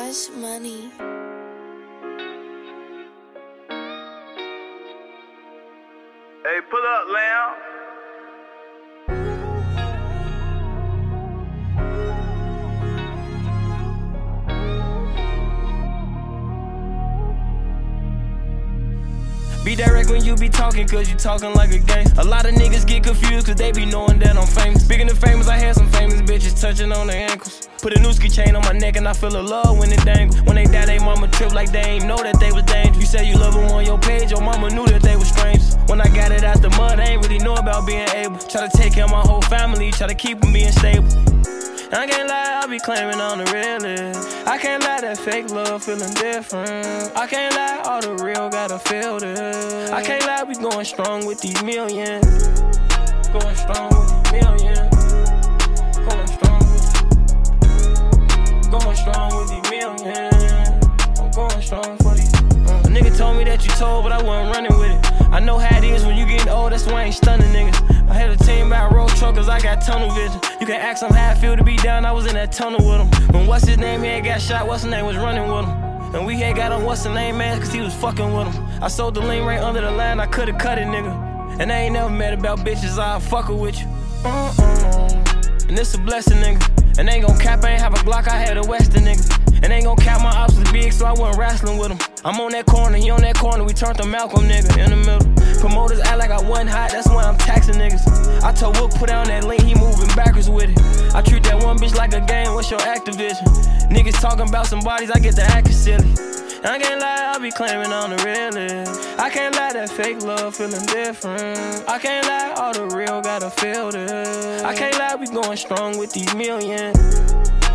Cash Money. Hey, pull up, Lamb. Be direct when you be talking, cause you talking like a gang. A lot of niggas get confused, cause they be knowing that I'm famous. Speaking of famous, I had some famous bitches touching on their ankles. Put a Nooski chain on my neck and I feel a love when it dangle. When they die, they mama trip like they ain't know that they was dangerous. You say you love them on your page, your mama knew that they was strangers. When I got it out the mud, I ain't really know about being able. Try to take care of my whole family, try to keep them being stable. I can't lie, I be claiming on the realest. I can't lie, that fake love feeling different. I can't lie, all the real gotta feel this. I can't lie, we going strong with these millions. Going strong with these millions. Going strong with these millions. I'm going strong for these. A nigga told me that you told, but I wasn't running with it. I know how it is when you getting old, that's why I ain't stunning niggas. I had a team about road truckers, I got tunnel vision. You can ask them how I feel to be down, I was in that tunnel with him. When what's his name, he had got shot, what's his name was running with him. And we had got on what's the name, man, cause he was fucking with him. I sold the lean right under the line, I could've cut it, nigga. And I ain't never mad about bitches, I'll fuck with you. And it's a blessing, nigga. And ain't gon' cap, I ain't have a Glock, I had a Western, nigga. And ain't gon' cap, my ops was big, so I wasn't wrestling with him. I'm on that corner, he on that corner, we turned to Malcolm, nigga, in the middle. Promoters act like I wasn't hot, that's why I'm taxing niggas. I told Wook put down that link, he moving backwards with it. I treat that one bitch like a game, what's your Activision? Niggas talking about some bodies, I get the acting silly. I can't lie, I be claiming on the realest. I can't lie, that fake love feeling different. I can't lie, all the real gotta feel this. I can't lie, we going strong with these millions.